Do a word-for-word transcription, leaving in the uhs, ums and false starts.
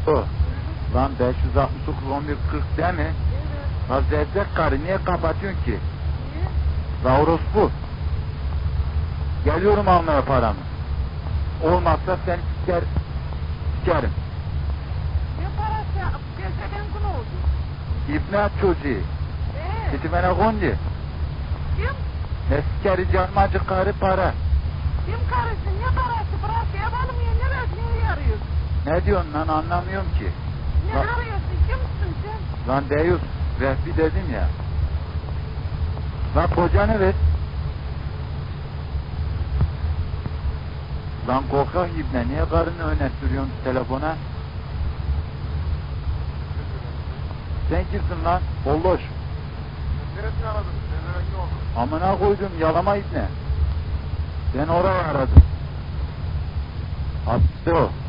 O. Lan beş yüz altmış dokuz on bir kırk değil mi? Evet. La zevzek karı niye kapatıyorsun ki? Niye? La orospu. Geliyorum almaya paramı. Olmazsa seni siker, sikerim. Ne parası ya? Gezegen gün oldu. İbne çocuğu. Eee? Gidi bana kondu. Kim? Ne sikeri canmacı karı para. Kim karısı? Ne parası? Bırak yapalım ya. Ne resmini arıyorsun? Ne diyorsun lan anlamıyorum ki. Ne La- arıyorsun? Kimsin sen? Lan Deyus, Vehbi dedim ya. Lan kocanı ver. Lan korkak ibne, niye karını öne sürüyorsun telefona? Sen kimsin lan? Bolloş. Neresini aradın? Neresini oldu? Amına koydum, yalama ibne. Ben oraya aradım. Hapiste o.